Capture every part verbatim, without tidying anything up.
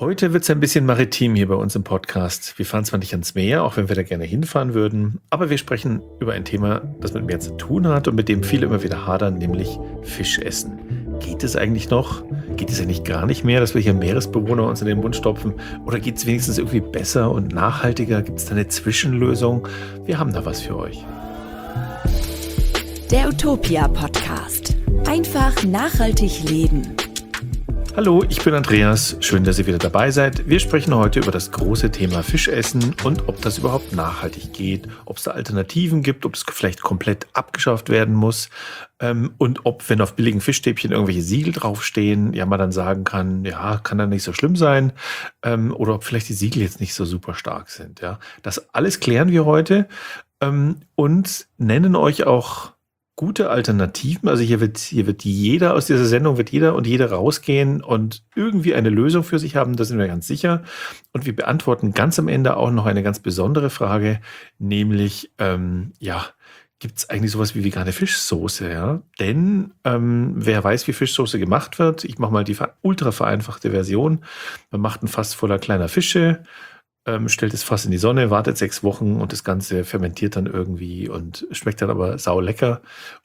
Heute wird es ein bisschen maritim hier bei uns im Podcast. Wir fahren zwar nicht ans Meer, auch wenn wir da gerne hinfahren würden, aber wir sprechen über ein Thema, das mit Meer zu tun hat und mit dem viele immer wieder hadern, nämlich Fischessen. Geht es eigentlich noch? Geht es ja nicht gar nicht mehr, dass wir hier Meeresbewohner uns in den Mund stopfen? Oder geht es wenigstens irgendwie besser und nachhaltiger? Gibt es da eine Zwischenlösung? Wir haben da was für euch. Der Utopia Podcast. Einfach nachhaltig leben. Hallo, ich bin Andreas. Schön, dass ihr wieder dabei seid. Wir sprechen heute über das große Thema Fischessen und ob das überhaupt nachhaltig geht, ob es da Alternativen gibt, ob es vielleicht komplett abgeschafft werden muss ähm, und ob, wenn auf billigen Fischstäbchen irgendwelche Siegel draufstehen, ja man dann sagen kann, ja, kann da nicht so schlimm sein ähm, oder ob vielleicht die Siegel jetzt nicht so super stark sind. Ja, das alles klären wir heute ähm, und nennen euch auch gute Alternativen. Also hier wird, hier wird jeder aus dieser Sendung, wird jeder und jede rausgehen und irgendwie eine Lösung für sich haben, da sind wir ganz sicher. Und wir beantworten ganz am Ende auch noch eine ganz besondere Frage, nämlich, ähm, ja, gibt es eigentlich sowas wie vegane Fischsoße? Ja? Denn ähm, wer weiß, wie Fischsoße gemacht wird, ich mache mal die ultra vereinfachte Version. Man macht ein Fass voller kleiner Fische, Ähm, stellt es fast in die Sonne, wartet sechs Wochen und das Ganze fermentiert dann irgendwie und schmeckt dann aber sau lecker.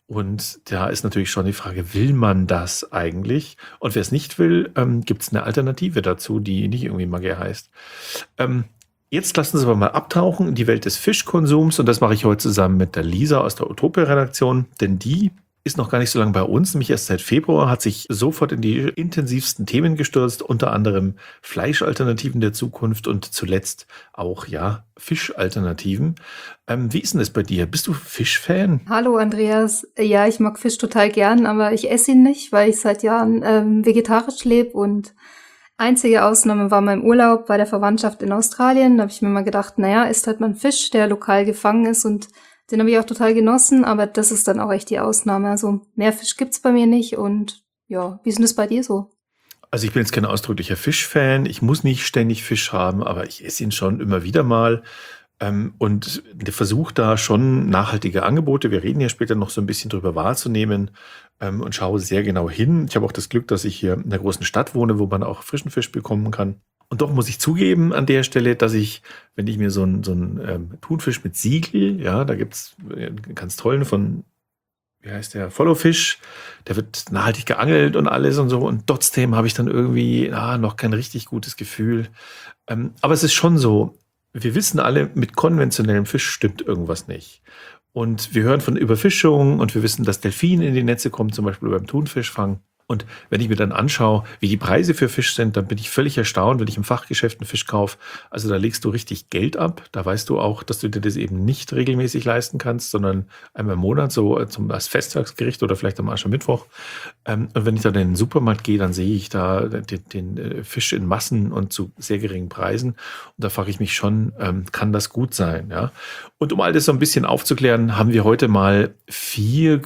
Und da ist natürlich schon die Frage, will man das eigentlich? Und wer es nicht will, ähm, gibt es eine Alternative dazu, die nicht irgendwie Maggi heißt. Ähm, jetzt lassen Sie aber mal abtauchen in die Welt des Fischkonsums und das mache ich heute zusammen mit der Lisa aus der Utopia-Redaktion, denn die ist noch gar nicht so lange bei uns, nämlich erst seit Februar, hat sich sofort in die intensivsten Themen gestürzt, unter anderem Fleischalternativen der Zukunft und zuletzt auch, ja, Fischalternativen. Ähm, wie ist denn das bei dir? Bist du Fischfan? Hallo Andreas. Ja, ich mag Fisch total gern, aber ich esse ihn nicht, weil ich seit Jahren ähm, vegetarisch lebe und einzige Ausnahme war mein Urlaub bei der Verwandtschaft in Australien. Da habe ich mir mal gedacht, naja, isst halt mal einen Fisch, der lokal gefangen ist und den habe ich auch total genossen, aber das ist dann auch echt die Ausnahme. Also mehr Fisch gibt's bei mir nicht und ja, wie ist denn das bei dir so? Also ich bin jetzt kein ausdrücklicher Fischfan. Ich muss nicht ständig Fisch haben, aber ich esse ihn schon immer wieder mal. Ähm, und der Versuch da schon nachhaltige Angebote, wir reden ja später noch so ein bisschen drüber wahrzunehmen ähm, und schaue sehr genau hin. Ich habe auch das Glück, dass ich hier in einer großen Stadt wohne, wo man auch frischen Fisch bekommen kann. Und doch muss ich zugeben an der Stelle, dass ich, wenn ich mir so einen so einen, ähm, Thunfisch mit Siegel, ja, da gibt's einen ganz tollen von, wie heißt der, Followfish, der wird nachhaltig geangelt und alles und so. Und trotzdem habe ich dann irgendwie ah, noch kein richtig gutes Gefühl. Ähm, aber es ist schon so, wir wissen alle, mit konventionellem Fisch stimmt irgendwas nicht. Und wir hören von Überfischung und wir wissen, dass Delfine in die Netze kommen, zum Beispiel beim Thunfischfang. Und wenn ich mir dann anschaue, wie die Preise für Fisch sind, dann bin ich völlig erstaunt, wenn ich im Fachgeschäft einen Fisch kaufe. Also da legst du richtig Geld ab. Da weißt du auch, dass du dir das eben nicht regelmäßig leisten kannst, sondern einmal im Monat, so zum, als Festtagsgericht oder vielleicht am Aschermittwoch. Ähm, und wenn ich dann in den Supermarkt gehe, dann sehe ich da den, den Fisch in Massen und zu sehr geringen Preisen. Und da frage ich mich schon, ähm, kann das gut sein? Ja? Und um all das so ein bisschen aufzuklären, haben wir heute mal vier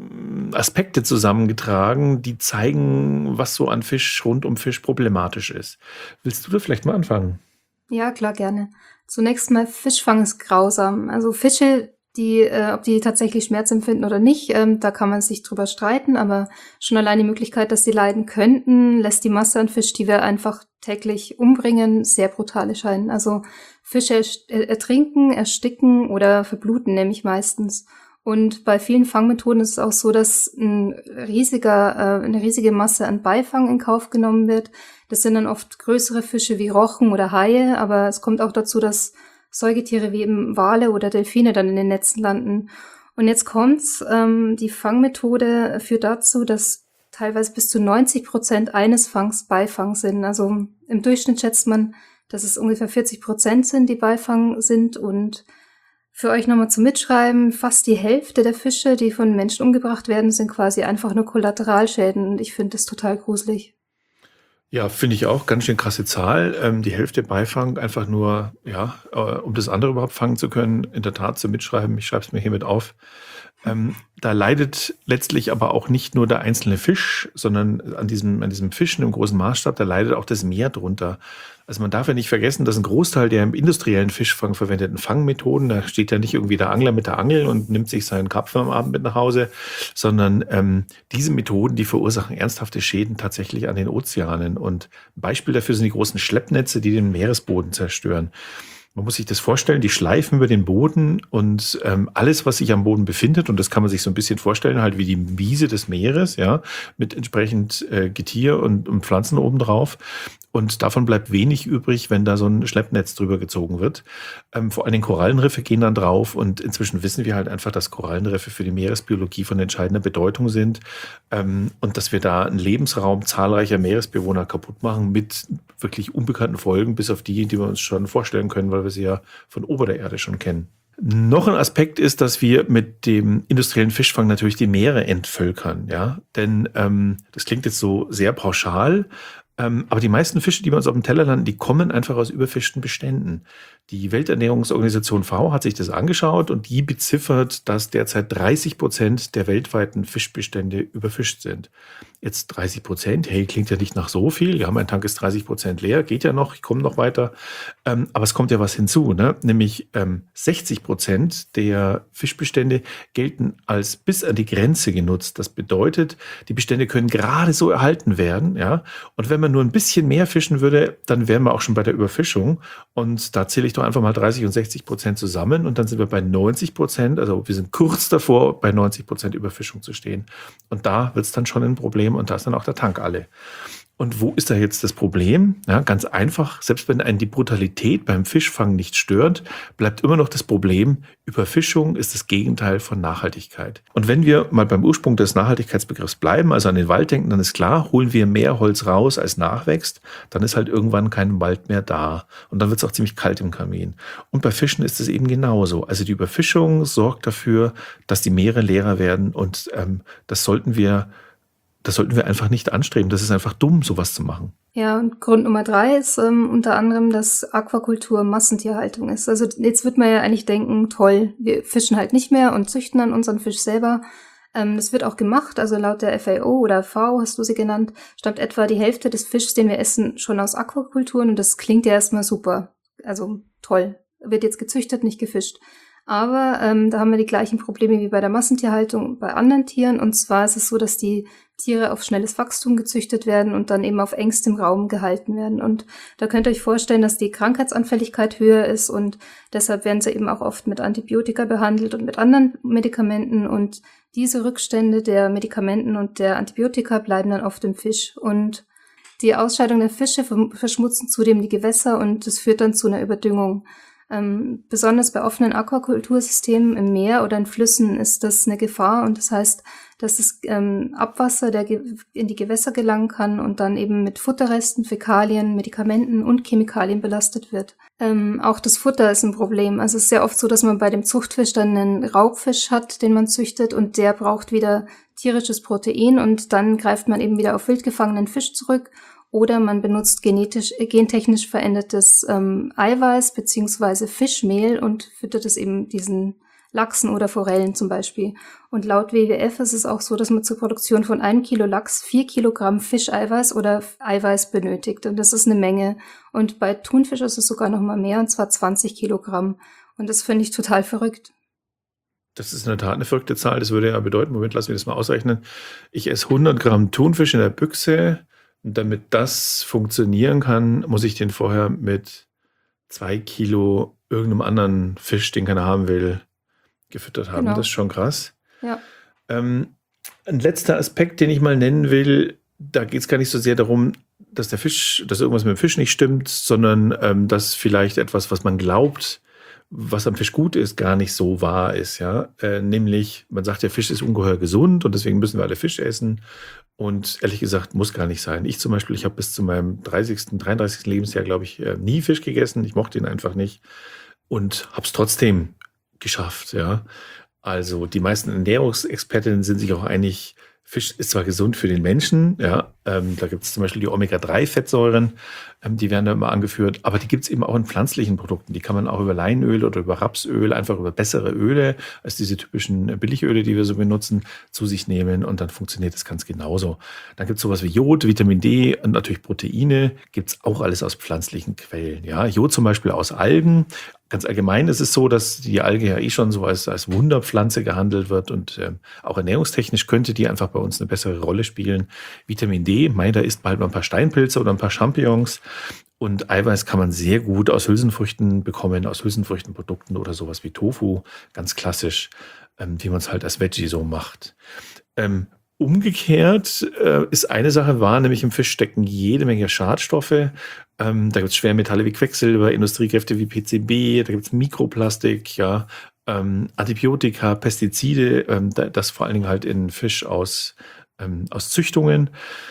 Aspekte zusammengetragen, die zeigen, was so an Fisch, rund um Fisch problematisch ist. Willst du da vielleicht mal anfangen? Ja, klar, gerne. Zunächst mal, Fischfang ist grausam. Also Fische, die, äh, ob die tatsächlich Schmerz empfinden oder nicht, ähm, da kann man sich drüber streiten, aber schon allein die Möglichkeit, dass sie leiden könnten, lässt die Masse an Fisch, die wir einfach täglich umbringen, sehr brutal erscheinen. Also Fische ertrinken, ersticken oder verbluten nämlich meistens. Und bei vielen Fangmethoden ist es auch so, dass ein riesiger, äh, eine riesige Masse an Beifang in Kauf genommen wird. Das sind dann oft größere Fische wie Rochen oder Haie, aber es kommt auch dazu, dass Säugetiere wie eben Wale oder Delfine dann in den Netzen landen. Und jetzt kommt's, ähm, die Fangmethode führt dazu, dass teilweise bis zu neunzig Prozent eines Fangs Beifang sind. Also im Durchschnitt schätzt man, dass es ungefähr vierzig Prozent sind, die Beifang sind. Und für euch nochmal zum Mitschreiben, fast die Hälfte der Fische, die von Menschen umgebracht werden, sind quasi einfach nur Kollateralschäden. Und ich finde das total gruselig. Ja, finde ich auch, ganz schön krasse Zahl. Ähm, die Hälfte Beifang, einfach nur, ja, äh, um das andere überhaupt fangen zu können. In der Tat zum Mitschreiben, ich schreibe es mir hiermit auf. Ähm, da leidet letztlich aber auch nicht nur der einzelne Fisch, sondern an diesem, an diesem Fischen im großen Maßstab, da leidet auch das Meer drunter. Also man darf ja nicht vergessen, dass ein Großteil der im industriellen Fischfang verwendeten Fangmethoden, da steht ja nicht irgendwie der Angler mit der Angel und nimmt sich seinen Karpfen am Abend mit nach Hause, sondern ähm, diese Methoden, die verursachen ernsthafte Schäden tatsächlich an den Ozeanen. Und ein Beispiel dafür sind die großen Schleppnetze, die den Meeresboden zerstören. Man muss sich das vorstellen, die schleifen über den Boden und ähm, alles, was sich am Boden befindet, und das kann man sich so ein bisschen vorstellen, halt wie die Wiese des Meeres, ja, mit entsprechend äh, Getier und, und Pflanzen obendrauf. Und davon bleibt wenig übrig, wenn da so ein Schleppnetz drüber gezogen wird. Ähm, vor allem Korallenriffe gehen dann drauf und inzwischen wissen wir halt einfach, dass Korallenriffe für die Meeresbiologie von entscheidender Bedeutung sind ähm, und dass wir da einen Lebensraum zahlreicher Meeresbewohner kaputt machen mit wirklich unbekannten Folgen, bis auf die, die wir uns schon vorstellen können, weil wir sie ja von ober der Erde schon kennen. Noch ein Aspekt ist, dass wir mit dem industriellen Fischfang natürlich die Meere entvölkern, ja, denn ähm, das klingt jetzt so sehr pauschal, ähm, aber die meisten Fische, die bei uns auf dem Teller landen, die kommen einfach aus überfischten Beständen. Die Welternährungsorganisation F A O hat sich das angeschaut und die beziffert, dass derzeit dreißig Prozent der weltweiten Fischbestände überfischt sind. Jetzt dreißig Prozent, hey, klingt ja nicht nach so viel. Ja, mein Tank ist dreißig Prozent leer, geht ja noch, ich komme noch weiter. Ähm, aber es kommt ja was hinzu, ne? Nämlich ähm, sechzig Prozent der Fischbestände gelten als bis an die Grenze genutzt. Das bedeutet, die Bestände können gerade so erhalten werden, ja. Und wenn man nur ein bisschen mehr fischen würde, dann wären wir auch schon bei der Überfischung. Und da zähle ich doch einfach mal dreißig und sechzig Prozent zusammen und dann sind wir bei neunzig Prozent. Also wir sind kurz davor, bei neunzig Prozent Überfischung zu stehen. Und da wird es dann schon ein Problem und da ist dann auch der Tank alle. Und wo ist da jetzt das Problem? Ja, ganz einfach, selbst wenn einen die Brutalität beim Fischfang nicht stört, bleibt immer noch das Problem, Überfischung ist das Gegenteil von Nachhaltigkeit. Und wenn wir mal beim Ursprung des Nachhaltigkeitsbegriffs bleiben, also an den Wald denken, dann ist klar, holen wir mehr Holz raus, als nachwächst, dann ist halt irgendwann kein Wald mehr da. Und dann wird es auch ziemlich kalt im Kamin. Und bei Fischen ist es eben genauso. Also die Überfischung sorgt dafür, dass die Meere leerer werden und ähm, das sollten wir Das sollten wir einfach nicht anstreben. Das ist einfach dumm, sowas zu machen. Ja, und Grund Nummer drei ist ähm, unter anderem, dass Aquakultur Massentierhaltung ist. Also jetzt wird man ja eigentlich denken, toll, wir fischen halt nicht mehr und züchten dann unseren Fisch selber. Ähm, das wird auch gemacht. Also laut der F A O oder F A O, hast du sie genannt, stammt etwa die Hälfte des Fischs, den wir essen, schon aus Aquakulturen. Und das klingt ja erstmal super. Also toll. Wird jetzt gezüchtet, nicht gefischt. Aber ähm, da haben wir die gleichen Probleme wie bei der Massentierhaltung bei anderen Tieren. Und zwar ist es so, dass die Tiere auf schnelles Wachstum gezüchtet werden und dann eben auf engstem Raum gehalten werden. Und da könnt ihr euch vorstellen, dass die Krankheitsanfälligkeit höher ist und deshalb werden sie eben auch oft mit Antibiotika behandelt und mit anderen Medikamenten. Und diese Rückstände der Medikamenten und der Antibiotika bleiben dann oft im Fisch. Und die Ausscheidung der Fische verschmutzen zudem die Gewässer und das führt dann zu einer Überdüngung. Ähm, besonders bei offenen Aquakultursystemen im Meer oder in Flüssen ist das eine Gefahr und das heißt, dass das ähm, Abwasser der Ge- in die Gewässer gelangen kann und dann eben mit Futterresten, Fäkalien, Medikamenten und Chemikalien belastet wird. Ähm, auch das Futter ist ein Problem. Also es ist sehr oft so, dass man bei dem Zuchtfisch dann einen Raubfisch hat, den man züchtet und der braucht wieder tierisches Protein und dann greift man eben wieder auf wild gefangenen Fisch zurück. Oder man benutzt genetisch, äh, gentechnisch verändertes ähm, Eiweiß beziehungsweise Fischmehl und füttert es eben diesen Lachsen oder Forellen zum Beispiel. Und laut W W F ist es auch so, dass man zur Produktion von einem Kilo Lachs vier Kilogramm Fischeiweiß oder Eiweiß benötigt. Und das ist eine Menge. Und bei Thunfisch ist es sogar noch mal mehr, und zwar zwanzig Kilogramm. Und das finde ich total verrückt. Das ist in der Tat eine verrückte Zahl. Das würde ja bedeuten, Moment, lassen wir das mal ausrechnen. Ich esse hundert Gramm Thunfisch in der Büchse. Und damit das funktionieren kann, muss ich den vorher mit zwei Kilo irgendeinem anderen Fisch, den keiner haben will, gefüttert haben. Genau. Das ist schon krass. Ja. Ähm, ein letzter Aspekt, den ich mal nennen will, da geht es gar nicht so sehr darum, dass der Fisch, dass irgendwas mit dem Fisch nicht stimmt, sondern ähm, dass vielleicht etwas, was man glaubt, was am Fisch gut ist, gar nicht so wahr ist. Ja? Äh, nämlich, man sagt ja, Fisch ist ungeheuer gesund und deswegen müssen wir alle Fisch essen. Und ehrlich gesagt, muss gar nicht sein. Ich zum Beispiel, ich habe bis zu meinem dreißigsten, dreiunddreißigsten Lebensjahr, glaube ich, äh, nie Fisch gegessen. Ich mochte ihn einfach nicht und habe es trotzdem geschafft. Ja? Also die meisten Ernährungsexpertinnen sind sich auch einig, Fisch ist zwar gesund für den Menschen, ja, ähm, da gibt es zum Beispiel die Omega drei Fettsäuren, ähm, die werden da immer angeführt, aber die gibt es eben auch in pflanzlichen Produkten. Die kann man auch über Leinöl oder über Rapsöl, einfach über bessere Öle als diese typischen Billigöle, die wir so benutzen, zu sich nehmen und dann funktioniert das ganz genauso. Dann gibt es sowas wie Jod, Vitamin D und natürlich Proteine, gibt es auch alles aus pflanzlichen Quellen. Ja. Jod zum Beispiel aus Algen. Ganz allgemein ist es so, dass die Alge ja eh schon so als, als Wunderpflanze gehandelt wird und ähm, auch ernährungstechnisch könnte die einfach bei uns eine bessere Rolle spielen. Vitamin D, mei, da isst man halt mal ein paar Steinpilze oder ein paar Champignons und Eiweiß kann man sehr gut aus Hülsenfrüchten bekommen, aus Hülsenfrüchtenprodukten oder sowas wie Tofu, ganz klassisch, ähm, wie man es halt als Veggie so macht. Ähm, Umgekehrt äh, ist eine Sache wahr, nämlich im Fisch stecken jede Menge Schadstoffe. Ähm, da gibt es Schwermetalle wie Quecksilber, Industriekräfte wie P C B, da gibt es Mikroplastik, ja, ähm, Antibiotika, Pestizide, ähm, da, das vor allen Dingen halt in Fisch aus, ähm, aus Züchtungen.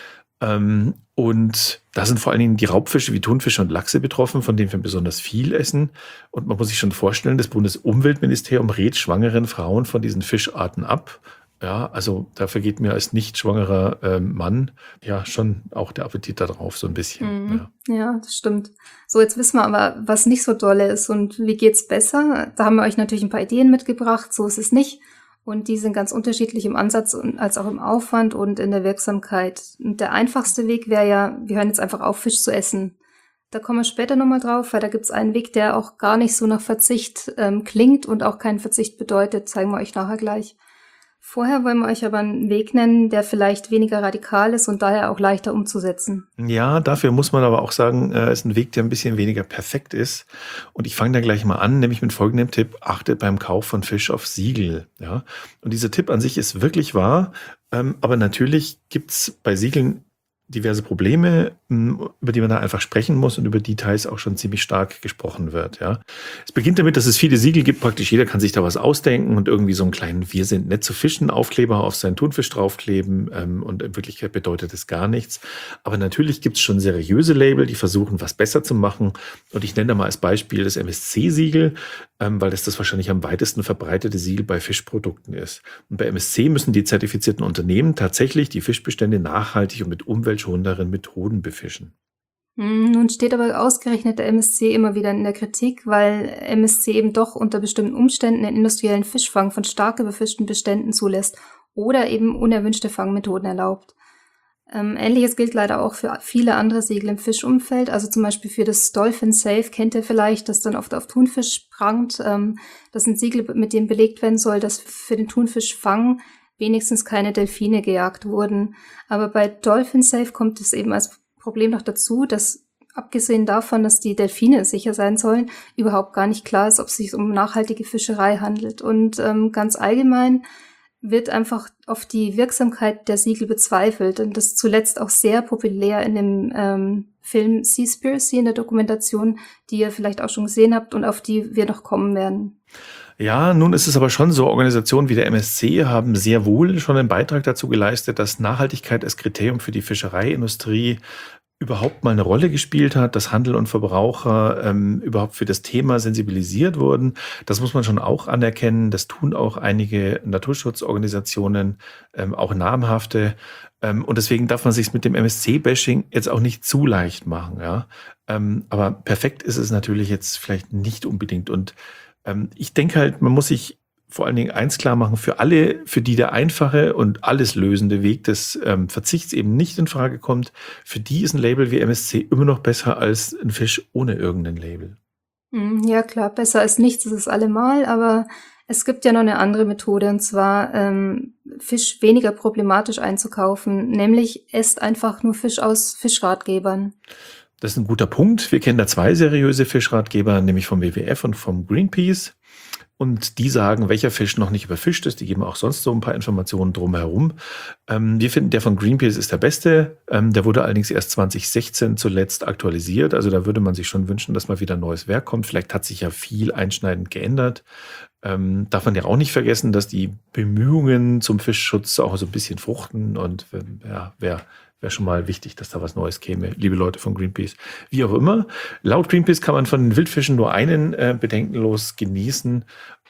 Ähm, und da sind vor allen Dingen die Raubfische wie Thunfische und Lachse betroffen, von denen wir besonders viel essen. Und man muss sich schon vorstellen, das Bundesumweltministerium rät schwangeren Frauen von diesen Fischarten ab. Ja, also da vergeht mir als nicht schwangerer ähm, Mann ja schon auch der Appetit darauf so ein bisschen. Mhm. Ja. Ja, das stimmt. So, jetzt wissen wir aber, was nicht so dolle ist und wie geht's besser. Da haben wir euch natürlich ein paar Ideen mitgebracht, so ist es nicht. Und die sind ganz unterschiedlich im Ansatz und als auch im Aufwand und in der Wirksamkeit. Und der einfachste Weg wäre ja, wir hören jetzt einfach auf, Fisch zu essen. Da kommen wir später nochmal drauf, weil da gibt's einen Weg, der auch gar nicht so nach Verzicht ähm, klingt und auch keinen Verzicht bedeutet, zeigen wir euch nachher gleich. Vorher wollen wir euch aber einen Weg nennen, der vielleicht weniger radikal ist und daher auch leichter umzusetzen. Ja, dafür muss man aber auch sagen, äh, ist ein Weg, der ein bisschen weniger perfekt ist. Und ich fange da gleich mal an, nämlich mit folgendem Tipp: Achtet beim Kauf von Fisch auf Siegel. Ja? Und dieser Tipp an sich ist wirklich wahr, ähm, aber natürlich gibt's bei Siegeln diverse Probleme, über die man da einfach sprechen muss und über die teils auch schon ziemlich stark gesprochen wird. Ja. Es beginnt damit, dass es viele Siegel gibt. Praktisch jeder kann sich da was ausdenken und irgendwie so einen kleinen "Wir sind nett zu Fischen" Aufkleber auf seinen Thunfisch draufkleben. Ähm, und in Wirklichkeit bedeutet es gar nichts. Aber natürlich gibt es schon seriöse Label, die versuchen, was besser zu machen. Und ich nenne da mal als Beispiel das M S C-Siegel, ähm, weil das das wahrscheinlich am weitesten verbreitete Siegel bei Fischprodukten ist. Und bei M S C müssen die zertifizierten Unternehmen tatsächlich die Fischbestände nachhaltig und mit umweltschonenderen Methoden befischen. Hm, Nun steht aber ausgerechnet der M S C immer wieder in der Kritik, weil M S C eben doch unter bestimmten Umständen den industriellen Fischfang von stark überfischten Beständen zulässt oder eben unerwünschte Fangmethoden erlaubt. Ähm, Ähnliches gilt leider auch für viele andere Siegel im Fischumfeld, also zum Beispiel für das Dolphin Safe kennt ihr vielleicht, das dann oft auf Thunfisch prangt. Ähm, das sind Siegel, mit denen belegt werden soll, dass für den Thunfischfang wenigstens keine Delfine gejagt wurden. Aber bei Dolphin Safe kommt es eben als Problem noch dazu, dass abgesehen davon, dass die Delfine sicher sein sollen, überhaupt gar nicht klar ist, ob es sich um nachhaltige Fischerei handelt. Und ähm, ganz allgemein wird einfach auf die Wirksamkeit der Siegel bezweifelt. Und das ist zuletzt auch sehr populär in dem ähm, Film Seaspiracy, in der Dokumentation, die ihr vielleicht auch schon gesehen habt und auf die wir noch kommen werden. Ja, nun ist es aber schon so, Organisationen wie der M S C haben sehr wohl schon einen Beitrag dazu geleistet, dass Nachhaltigkeit als Kriterium für die Fischereiindustrie überhaupt mal eine Rolle gespielt hat, dass Handel und Verbraucher ähm, überhaupt für das Thema sensibilisiert wurden. Das muss man schon auch anerkennen. Das tun auch einige Naturschutzorganisationen, ähm, auch namhafte. Ähm, und deswegen darf man sich mit dem M S C-Bashing jetzt auch nicht zu leicht machen. Ja? Ähm, aber perfekt ist es natürlich jetzt vielleicht nicht unbedingt. Und ähm, ich denke halt, man muss sich vor allen Dingen eins klar machen: Für alle, für die der einfache und alles lösende Weg des ähm, Verzichts eben nicht in Frage kommt, für die ist ein Label wie M S C immer noch besser als ein Fisch ohne irgendein Label. Hm, Ja klar, besser als nichts ist es allemal, aber es gibt ja noch eine andere Methode, und zwar ähm, Fisch weniger problematisch einzukaufen, nämlich esst einfach nur Fisch aus Fischratgebern. Das ist ein guter Punkt. Wir kennen da zwei seriöse Fischratgeber, nämlich vom W W F und vom Greenpeace. Und die sagen, welcher Fisch noch nicht überfischt ist. Die geben auch sonst so ein paar Informationen drumherum. Ähm, wir finden, der von Greenpeace ist der beste. Ähm, der wurde allerdings erst zwanzig sechzehn zuletzt aktualisiert. Also da würde man sich schon wünschen, dass mal wieder neues Werk kommt. Vielleicht hat sich ja viel einschneidend geändert. Ähm, darf man ja auch nicht vergessen, dass die Bemühungen zum Fischschutz auch so ein bisschen fruchten. Und ähm, ja, wer Wäre schon mal wichtig, dass da was Neues käme, liebe Leute von Greenpeace. Wie auch immer, laut Greenpeace kann man von den Wildfischen nur einen äh, bedenkenlos genießen.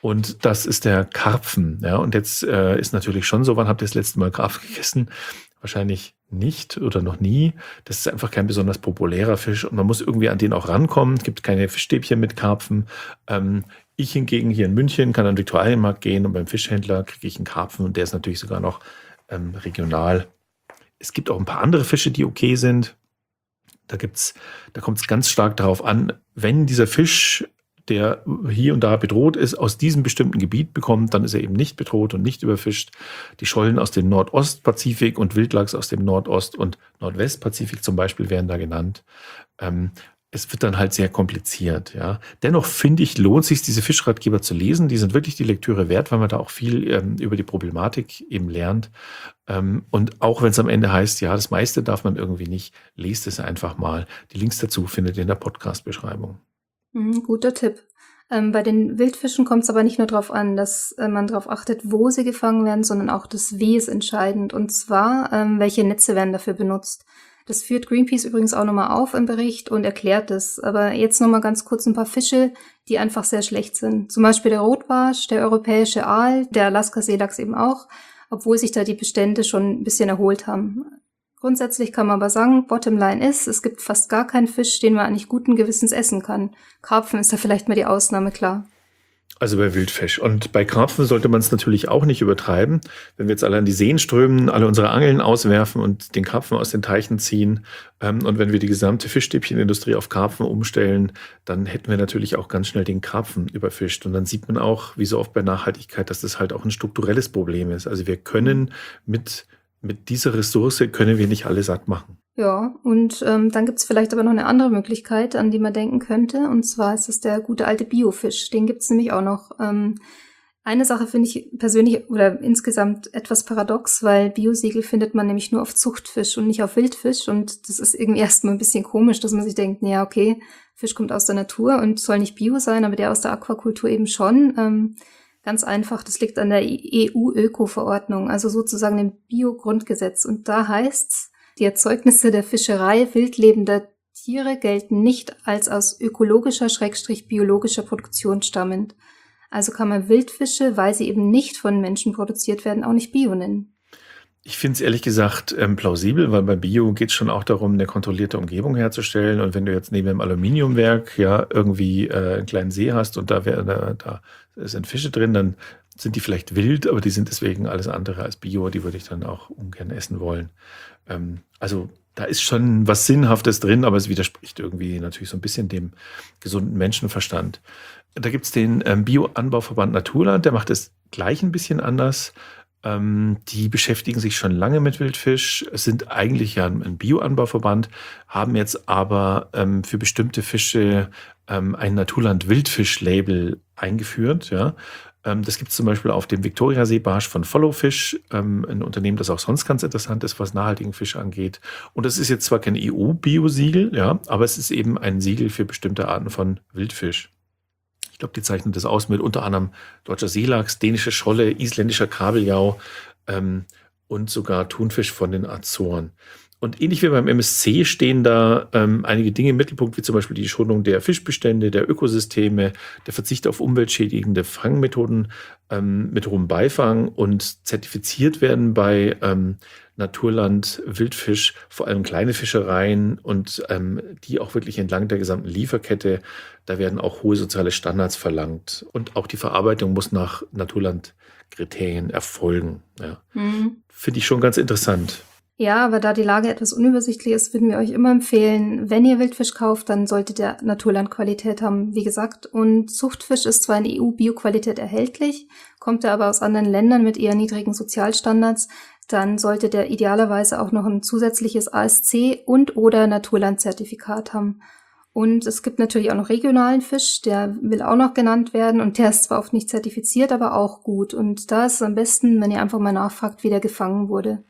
Und das ist der Karpfen. Ja, und jetzt äh, ist natürlich schon so, wann habt ihr das letzte Mal Karpfen gegessen? Wahrscheinlich nicht oder noch nie. Das ist einfach kein besonders populärer Fisch und man muss irgendwie an den auch rankommen. Es gibt keine Fischstäbchen mit Karpfen. Ähm, ich hingegen hier in München kann an den Viktualienmarkt gehen und beim Fischhändler kriege ich einen Karpfen und der ist natürlich sogar noch ähm, regional. Es gibt auch ein paar andere Fische, die okay sind. Da gibt's, da kommt es ganz stark darauf an, wenn dieser Fisch, der hier und da bedroht ist, aus diesem bestimmten Gebiet bekommt, dann ist er eben nicht bedroht und nicht überfischt. Die Schollen aus dem Nordostpazifik und Wildlachs aus dem Nordost- und Nordwestpazifik zum Beispiel werden da genannt. Ähm, es wird dann halt sehr kompliziert. Ja. Dennoch finde ich, lohnt sich diese Fischratgeber zu lesen. Die sind wirklich die Lektüre wert, weil man da auch viel ähm, über die Problematik eben lernt. Ähm, und auch wenn es am Ende heißt, ja, das meiste darf man irgendwie nicht, lest es einfach mal. Die Links dazu findet ihr in der Podcast-Beschreibung. Mhm, guter Tipp. Ähm, bei den Wildfischen kommt es aber nicht nur darauf an, dass äh, man darauf achtet, wo sie gefangen werden, sondern auch das Wie ist entscheidend. Und zwar, ähm, welche Netze werden dafür benutzt. Das führt Greenpeace übrigens auch nochmal auf im Bericht und erklärt es. Aber jetzt nochmal ganz kurz ein paar Fische, die einfach sehr schlecht sind. Zum Beispiel der Rotbarsch, der europäische Aal, der Alaska-Seelachs eben auch, obwohl sich da die Bestände schon ein bisschen erholt haben. Grundsätzlich kann man aber sagen, Bottomline ist, es gibt fast gar keinen Fisch, den man eigentlich guten Gewissens essen kann. Karpfen ist da vielleicht mal die Ausnahme, klar. Also bei Wildfisch. Und bei Karpfen sollte man es natürlich auch nicht übertreiben. Wenn wir jetzt alle an die Seen strömen, alle unsere Angeln auswerfen und den Karpfen aus den Teichen ziehen ähm, und wenn wir die gesamte Fischstäbchenindustrie auf Karpfen umstellen, dann hätten wir natürlich auch ganz schnell den Karpfen überfischt. Und dann sieht man auch, wie so oft bei Nachhaltigkeit, dass das halt auch ein strukturelles Problem ist. Also wir können mit Mit dieser Ressource können wir nicht alle satt machen. Ja, und ähm, dann gibt's vielleicht aber noch eine andere Möglichkeit, an die man denken könnte. Und zwar ist es der gute alte Biofisch. Den gibt's nämlich auch noch. Ähm, eine Sache finde ich persönlich oder insgesamt etwas paradox, weil Biosiegel findet man nämlich nur auf Zuchtfisch und nicht auf Wildfisch. Und das ist irgendwie erstmal ein bisschen komisch, dass man sich denkt, naja, okay, Fisch kommt aus der Natur und soll nicht Bio sein, aber der aus der Aquakultur eben schon. Ähm, Ganz einfach, das liegt an der E U-Öko-Verordnung, also sozusagen dem Bio-Grundgesetz. Und da heißt's, die Erzeugnisse der Fischerei wildlebender Tiere gelten nicht als aus ökologischer, schrägstrich biologischer Produktion stammend. Also kann man Wildfische, weil sie eben nicht von Menschen produziert werden, auch nicht Bio nennen. Ich finde es ehrlich gesagt ähm, plausibel, weil bei Bio geht es schon auch darum, eine kontrollierte Umgebung herzustellen. Und wenn du jetzt neben dem Aluminiumwerk ja irgendwie äh, einen kleinen See hast und da, wär, da, da sind Fische drin, dann sind die vielleicht wild, aber die sind deswegen alles andere als Bio. Die würde ich dann auch ungern essen wollen. Ähm, also da ist schon was Sinnhaftes drin, aber es widerspricht irgendwie natürlich so ein bisschen dem gesunden Menschenverstand. Da gibt es den ähm, Bio-Anbauverband Naturland, der macht es gleich ein bisschen anders. Ähm, die beschäftigen sich schon lange mit Wildfisch, sind eigentlich ja ein Bioanbauverband, haben jetzt aber ähm, für bestimmte Fische ähm, ein Naturland-Wildfisch-Label eingeführt. Ja. Ähm, das gibt es zum Beispiel auf dem Viktoriasee-Barsch von Followfish, ähm, ein Unternehmen, das auch sonst ganz interessant ist, was nachhaltigen Fisch angeht. Und das ist jetzt zwar kein E U-Bio-Siegel, ja, aber es ist eben ein Siegel für bestimmte Arten von Wildfisch. Ich glaube, die zeichnen das aus mit unter anderem deutscher Seelachs, dänische Scholle, isländischer Kabeljau ähm, und sogar Thunfisch von den Azoren. Und ähnlich wie beim M S C stehen da ähm, einige Dinge im Mittelpunkt, wie zum Beispiel die Schonung der Fischbestände, der Ökosysteme, der Verzicht auf umweltschädigende Fangmethoden ähm, mit hohem Beifang und zertifiziert werden bei ähm, Naturland Wildfisch, vor allem kleine Fischereien und ähm, die auch wirklich entlang der gesamten Lieferkette. Da werden auch hohe soziale Standards verlangt und auch die Verarbeitung muss nach Naturland-Kriterien erfolgen. Ja. Mhm. Finde ich schon ganz interessant. Ja, aber da die Lage etwas unübersichtlich ist, würden wir euch immer empfehlen, wenn ihr Wildfisch kauft, dann sollte der Naturlandqualität haben, wie gesagt. Und Zuchtfisch ist zwar in E U-Bio-Qualität erhältlich, kommt er aber aus anderen Ländern mit eher niedrigen Sozialstandards, dann sollte der idealerweise auch noch ein zusätzliches A S C und oder Naturland-Zertifikat haben. Und es gibt natürlich auch noch regionalen Fisch, der will auch noch genannt werden und der ist zwar oft nicht zertifiziert, aber auch gut. Und da ist es am besten, wenn ihr einfach mal nachfragt, wie der gefangen wurde.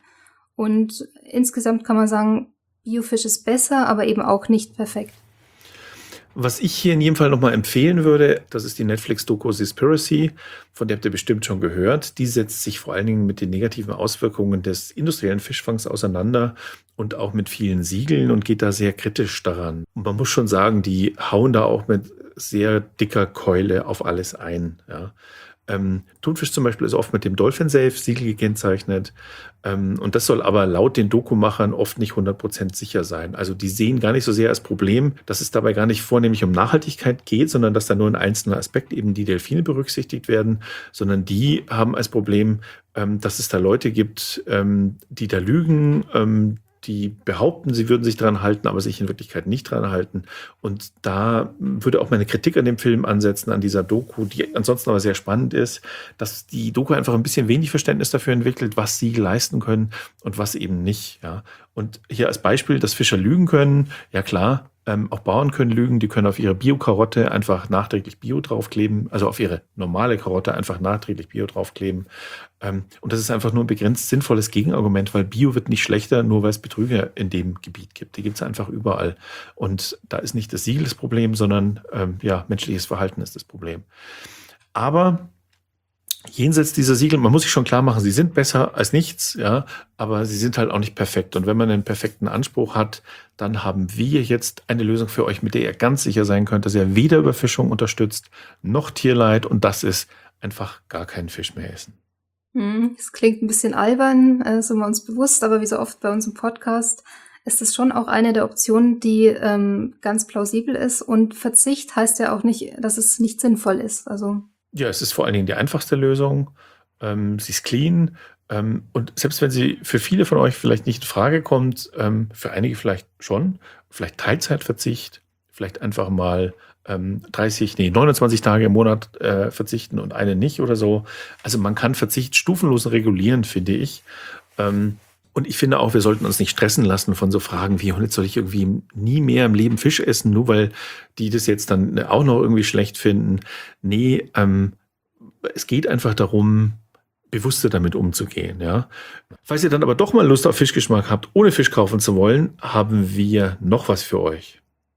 Und insgesamt kann man sagen, Biofisch ist besser, aber eben auch nicht perfekt. Was ich hier in jedem Fall nochmal empfehlen würde, das ist die Netflix-Doku Seaspiracy, von der habt ihr bestimmt schon gehört. Die setzt sich vor allen Dingen mit den negativen Auswirkungen des industriellen Fischfangs auseinander und auch mit vielen Siegeln und geht da sehr kritisch daran. Und man muss schon sagen, die hauen da auch mit sehr dicker Keule auf alles ein. Ja. Ähm, Thunfisch zum Beispiel ist oft mit dem Dolphin-Safe-Siegel gekennzeichnet. Ähm, und das soll aber laut den Dokumachern oft nicht hundert Prozent sicher sein. Also die sehen gar nicht so sehr als Problem, dass es dabei gar nicht vornehmlich um Nachhaltigkeit geht, sondern dass da nur ein einzelner Aspekt, eben die Delfine, berücksichtigt werden, sondern die haben als Problem, ähm, dass es da Leute gibt, ähm, die da lügen, ähm, die behaupten, sie würden sich dran halten, aber sich in Wirklichkeit nicht dran halten. Und da würde auch meine Kritik an dem Film ansetzen, an dieser Doku, die ansonsten aber sehr spannend ist, dass die Doku einfach ein bisschen wenig Verständnis dafür entwickelt, was Siegel leisten können und was eben nicht. Ja. Und hier als Beispiel, dass Fischer lügen können, ja klar, ähm, auch Bauern können lügen, die können auf ihre Bio-Karotte einfach nachträglich Bio draufkleben, also auf ihre normale Karotte einfach nachträglich Bio draufkleben. Ähm, und das ist einfach nur ein begrenzt sinnvolles Gegenargument, weil Bio wird nicht schlechter, nur weil es Betrüger in dem Gebiet gibt. Die gibt es einfach überall. Und da ist nicht das Siegel das Problem, sondern ähm, ja, menschliches Verhalten ist das Problem. Aber jenseits dieser Siegel, man muss sich schon klar machen, sie sind besser als nichts, ja, aber sie sind halt auch nicht perfekt. Und wenn man einen perfekten Anspruch hat, dann haben wir jetzt eine Lösung für euch, mit der ihr ganz sicher sein könnt, dass ihr weder Überfischung unterstützt, noch Tierleid, und das ist einfach gar keinen Fisch mehr essen. Es klingt ein bisschen albern, äh, sind wir uns bewusst, aber wie so oft bei uns im Podcast ist es schon auch eine der Optionen, die ähm, ganz plausibel ist. Und Verzicht heißt ja auch nicht, dass es nicht sinnvoll ist. Also Ja, es ist vor allen Dingen die einfachste Lösung. Ähm, sie ist clean. Ähm, und selbst wenn sie für viele von euch vielleicht nicht in Frage kommt, ähm, für einige vielleicht schon, vielleicht Teilzeitverzicht, vielleicht einfach mal ähm, dreißig, nee, neunundzwanzig Tage im Monat äh, verzichten und eine nicht oder so. Also man kann Verzicht stufenlos regulieren, finde ich. Ähm, Und ich finde auch, wir sollten uns nicht stressen lassen von so Fragen wie, und jetzt soll ich irgendwie nie mehr im Leben Fisch essen, nur weil die das jetzt dann auch noch irgendwie schlecht finden. Nee, ähm, es geht einfach darum, bewusster damit umzugehen. Ja. Falls ihr dann aber doch mal Lust auf Fischgeschmack habt, ohne Fisch kaufen zu wollen, haben wir noch was für euch.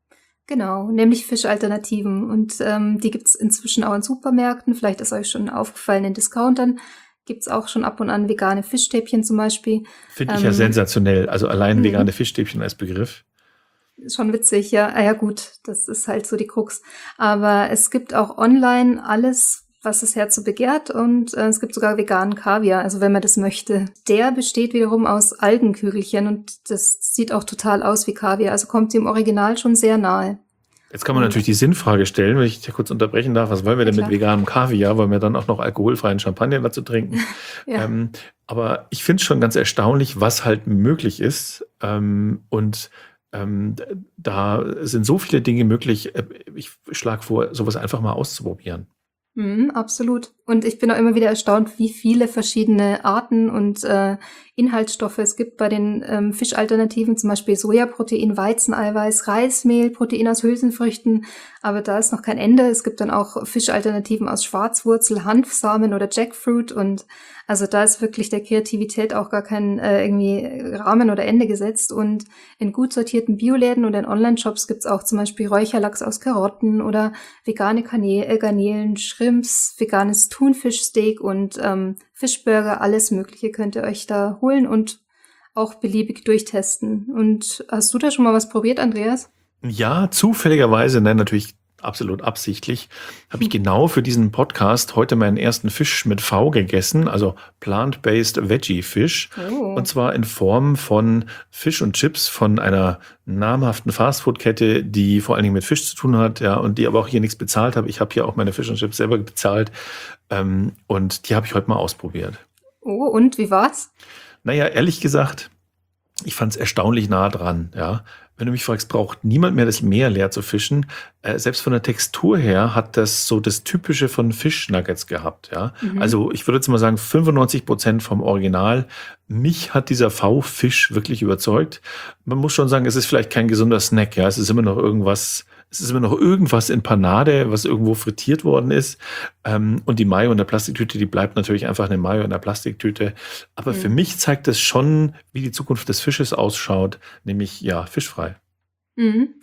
genau, nämlich Fischalternativen. Und ähm, die gibt's inzwischen auch in Supermärkten. Vielleicht ist euch schon aufgefallen, in Discountern gibt's auch schon ab und an vegane Fischstäbchen zum Beispiel. Finde ich Ähm, ja sensationell. Also allein mhm. vegane Fischstäbchen als Begriff. Schon witzig, ja. Ah ja gut, das ist halt so die Krux. Aber es gibt auch online alles, was das Herz so begehrt, und äh, es gibt sogar veganen Kaviar, also wenn man das möchte. Der besteht wiederum aus Algenkügelchen und das sieht auch total aus wie Kaviar, also kommt dem Original schon sehr nahe. Jetzt kann man natürlich die Sinnfrage stellen, wenn ich dich kurz unterbrechen darf. Was wollen wir denn Ja, mit klar. veganem Kaviar? Wollen wir dann auch noch alkoholfreien Champagner dazu trinken? Ja. Ähm, aber ich finde es schon ganz erstaunlich, was halt möglich ist. Ähm, und ähm, d- da sind so viele Dinge möglich. Äh, Ich schlage vor, sowas einfach mal auszuprobieren. Mhm, absolut. Und ich bin auch immer wieder erstaunt, wie viele verschiedene Arten und äh, Inhaltsstoffe es gibt bei den ähm, Fischalternativen, zum Beispiel Sojaprotein, Weizeneiweiß, Reismehl, Protein aus Hülsenfrüchten. Aber da ist noch kein Ende. Es gibt dann auch Fischalternativen aus Schwarzwurzel, Hanfsamen oder Jackfruit. Und also da ist wirklich der Kreativität auch gar kein äh, irgendwie Rahmen oder Ende gesetzt. Und in gut sortierten Bioläden und in Online-Shops gibt's auch zum Beispiel Räucherlachs aus Karotten oder vegane Kane- äh, Garnelen, Shrimps, veganes Thunfischsteak und ähm, Fischburger. Alles Mögliche könnt ihr euch da holen und auch beliebig durchtesten. Und hast du da schon mal was probiert, Andreas? Ja, zufälligerweise, nein, natürlich absolut absichtlich, habe ich genau für diesen Podcast heute meinen ersten Fisch mit V gegessen, also Plant-Based Veggie-Fisch. Oh. Und zwar in Form von Fisch und Chips von einer namhaften Fastfood-Kette, die vor allen Dingen mit Fisch zu tun hat, ja, und die aber auch hier nichts bezahlt habe. Ich habe hier auch meine Fisch und Chips selber bezahlt, ähm, und die habe ich heute mal ausprobiert. Oh, und wie war's? Naja, ehrlich gesagt, ich fand es erstaunlich nah dran, ja. Wenn du mich fragst, braucht niemand mehr das Meer leer zu fischen. Äh, selbst von der Textur her hat das so das Typische von Fischnuggets gehabt, ja. Mhm. Also ich würde jetzt mal sagen, fünfundneunzig Prozent vom Original. Mich hat dieser V-Fisch wirklich überzeugt. Man muss schon sagen, es ist vielleicht kein gesunder Snack, ja. Es ist immer noch irgendwas, es ist immer noch irgendwas in Panade, was irgendwo frittiert worden ist. Ähm, und die Mayo in der Plastiktüte, die bleibt natürlich einfach eine Mayo in der Plastiktüte. Aber für Mhm. mich zeigt es schon, wie die Zukunft des Fisches ausschaut, nämlich ja, fischfrei. Mhm, ja.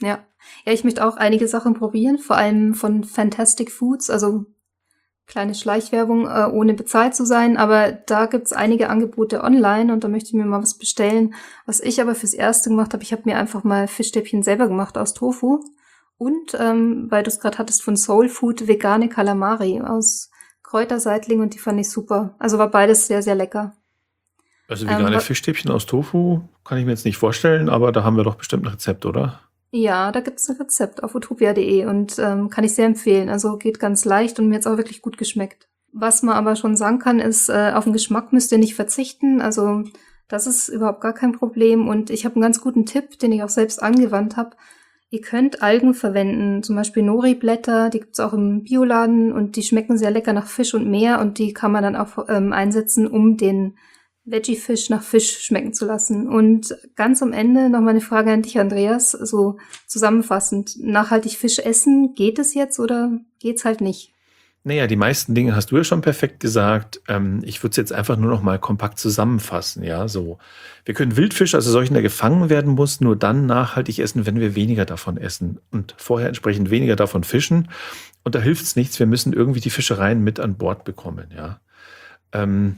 Ja, ich möchte auch einige Sachen probieren, vor allem von Fantastic Foods, also kleine Schleichwerbung, äh, ohne bezahlt zu sein, aber da gibt's einige Angebote online und da möchte ich mir mal was bestellen. Was ich aber fürs Erste gemacht habe, ich habe mir einfach mal Fischstäbchen selber gemacht aus Tofu und, ähm, weil du es gerade hattest, von Soul Food vegane Kalamari aus Kräuterseitling und die fand ich super. Also war beides sehr, sehr lecker. Also Ähm, vegane wa- Fischstäbchen aus Tofu kann ich mir jetzt nicht vorstellen, aber da haben wir doch bestimmt ein Rezept, oder? Ja, da gibt's ein Rezept auf utopia punkt de und ähm, kann ich sehr empfehlen. Also geht ganz leicht und mir hat's auch wirklich gut geschmeckt. Was man aber schon sagen kann, ist, äh, auf den Geschmack müsst ihr nicht verzichten. Also das ist überhaupt gar kein Problem. Und ich habe einen ganz guten Tipp, den ich auch selbst angewandt habe. Ihr könnt Algen verwenden, zum Beispiel Nori-Blätter, die gibt's auch im Bioladen und die schmecken sehr lecker nach Fisch und Meer und die kann man dann auch ähm, einsetzen, um den Veggie-Fisch nach Fisch schmecken zu lassen. Und ganz am Ende noch mal eine Frage an dich, Andreas, so zusammenfassend. Nachhaltig Fisch essen, geht es jetzt oder geht's halt nicht? Naja, die meisten Dinge hast du ja schon perfekt gesagt. Ähm, ich würde es jetzt einfach nur noch mal kompakt zusammenfassen. Ja, so. Wir können Wildfisch, also solchen, der gefangen werden muss, nur dann nachhaltig essen, wenn wir weniger davon essen und vorher entsprechend weniger davon fischen. Und da hilft es nichts. Wir müssen irgendwie die Fischereien mit an Bord bekommen. Ja. Ähm,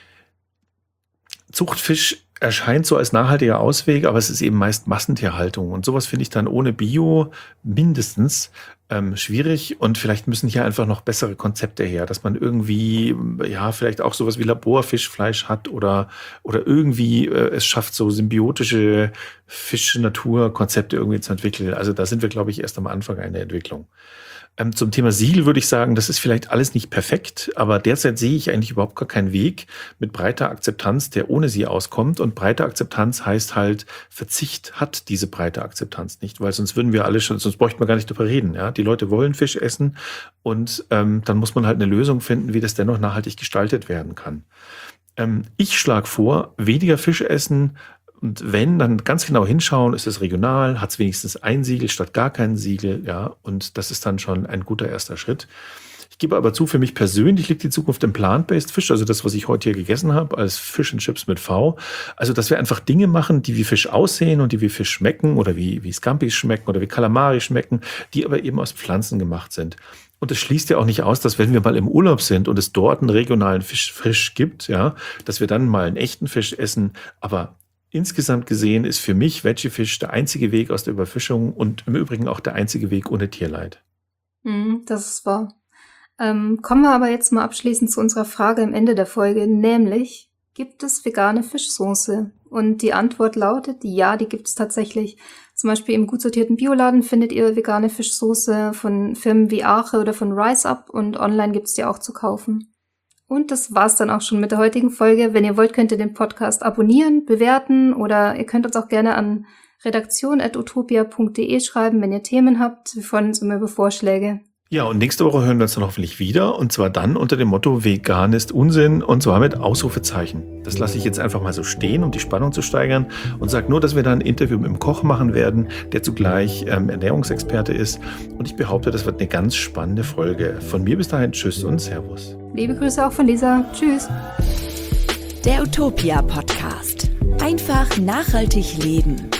Zuchtfisch erscheint so als nachhaltiger Ausweg, aber es ist eben meist Massentierhaltung. Und sowas finde ich dann ohne Bio mindestens ähm, schwierig. Und vielleicht müssen hier einfach noch bessere Konzepte her, dass man irgendwie, ja, vielleicht auch sowas wie Laborfischfleisch hat oder, oder irgendwie äh, es schafft, so symbiotische Fisch-Natur-Konzepte irgendwie zu entwickeln. Also da sind wir, glaube ich, erst am Anfang einer Entwicklung. Ähm, zum Thema Siegel würde ich sagen, das ist vielleicht alles nicht perfekt, aber derzeit sehe ich eigentlich überhaupt gar keinen Weg mit breiter Akzeptanz, der ohne sie auskommt. Und breite Akzeptanz heißt halt, Verzicht hat diese breite Akzeptanz nicht, weil sonst würden wir alle schon, sonst bräuchten wir gar nicht drüber reden. Ja? Die Leute wollen Fisch essen und ähm, dann muss man halt eine Lösung finden, wie das dennoch nachhaltig gestaltet werden kann. Ähm, ich schlage vor, weniger Fisch essen. Und wenn, dann ganz genau hinschauen, ist es regional, hat es wenigstens ein Siegel statt gar kein Siegel, ja, und das ist dann schon ein guter erster Schritt. Ich gebe aber zu, für mich persönlich liegt die Zukunft im Plant-Based Fisch, also das, was ich heute hier gegessen habe, als Fish and Chips mit V. Also, dass wir einfach Dinge machen, die wie Fisch aussehen und die wie Fisch schmecken oder wie, wie Scampis schmecken oder wie Kalamari schmecken, die aber eben aus Pflanzen gemacht sind. Und es schließt ja auch nicht aus, dass wenn wir mal im Urlaub sind und es dort einen regionalen Fisch frisch gibt, ja, dass wir dann mal einen echten Fisch essen, aber insgesamt gesehen ist für mich Veggie-Fisch der einzige Weg aus der Überfischung und im Übrigen auch der einzige Weg ohne Tierleid. Mhm, das ist wahr. Ähm, kommen wir aber jetzt mal abschließend zu unserer Frage am Ende der Folge, nämlich, gibt es vegane Fischsoße? Und die Antwort lautet, ja, die gibt es tatsächlich. Zum Beispiel im gut sortierten Bioladen findet ihr vegane Fischsoße von Firmen wie Ache oder von Rise Up und online gibt es die auch zu kaufen. Und das war's dann auch schon mit der heutigen Folge. Wenn ihr wollt, könnt ihr den Podcast abonnieren, bewerten oder ihr könnt uns auch gerne an redaktion at utopia punkt de schreiben, wenn ihr Themen habt. Wir freuen uns immer über Vorschläge. Ja, und nächste Woche hören wir uns dann hoffentlich wieder und zwar dann unter dem Motto Vegan ist Unsinn und zwar mit Ausrufezeichen. Das lasse ich jetzt einfach mal so stehen, um die Spannung zu steigern und sage nur, dass wir dann ein Interview mit dem Koch machen werden, der zugleich ähm, Ernährungsexperte ist und ich behaupte, das wird eine ganz spannende Folge. Von mir bis dahin Tschüss und Servus. Liebe Grüße auch von Lisa. Tschüss. Der Utopia Podcast. Einfach nachhaltig leben.